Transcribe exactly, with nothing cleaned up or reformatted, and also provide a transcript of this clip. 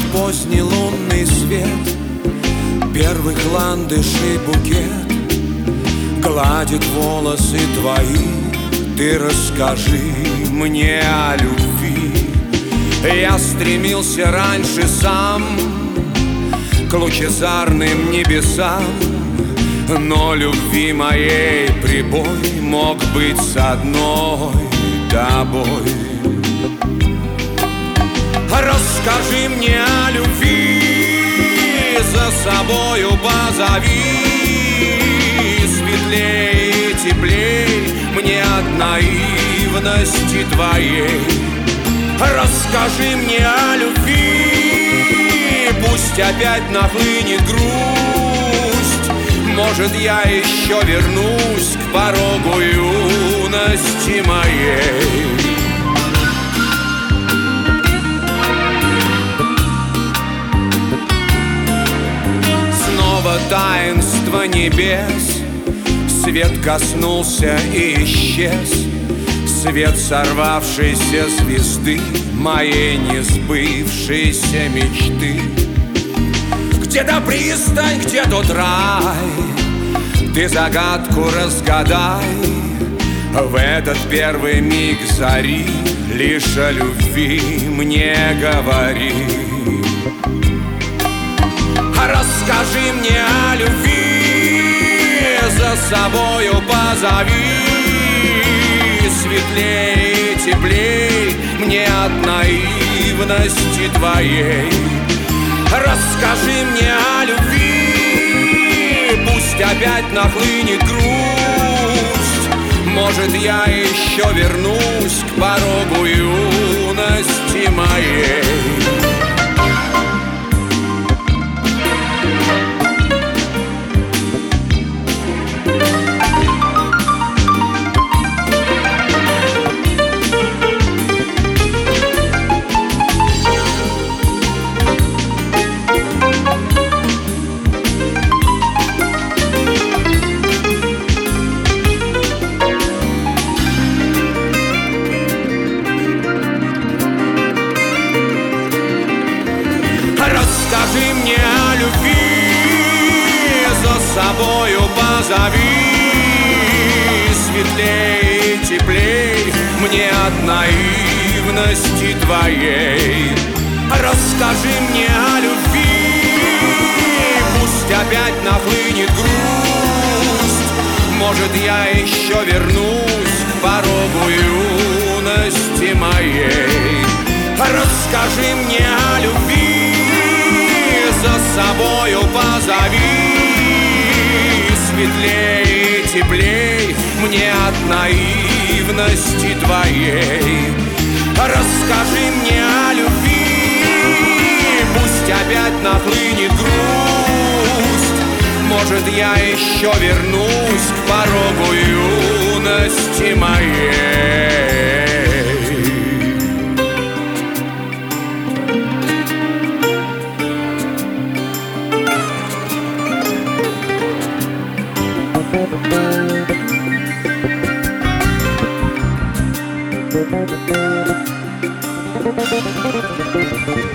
поздний лунный свет, первых ландышей букет гладит волосы твои. Ты расскажи мне о любви. Я стремился раньше сам к лучезарным небесам, но любви моей прибой мог быть с одной тобой. Расскажи мне о любви, за собою позови. Светлей и теплей мне от наивности твоей. Расскажи мне о любви, пусть опять нахлынет грусть. Может, я еще вернусь к порогу юности моей. Таинство небес, свет коснулся и исчез. Свет сорвавшейся звезды, моей несбывшейся мечты. Где-то пристань, где тот рай, ты загадку разгадай. В этот первый миг зари лишь о любви мне говори. Расскажи мне о любви, за собою позови. Светлей и теплей мне от наивности твоей. Расскажи мне о любви, пусть опять нахлынет грусть. Может, я еще вернусь к порогу юности моей. Расскажи мне о любви, за собою позови. Светлей и теплей мне от наивности твоей. Расскажи мне о любви, пусть опять нахлынет грусть. Может, я еще вернусь к порогу юности моей. Расскажи мне о любви, за собою позови. Светлей и теплей мне от наивности твоей. Расскажи мне о любви, пусть опять нахлынет грусть. Может, я еще вернусь к порогу юности моей. Thank you.